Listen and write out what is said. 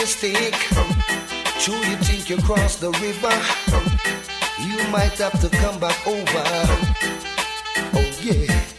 mistake. True, you think you crossed the river, you might have to come back over. Oh yeah.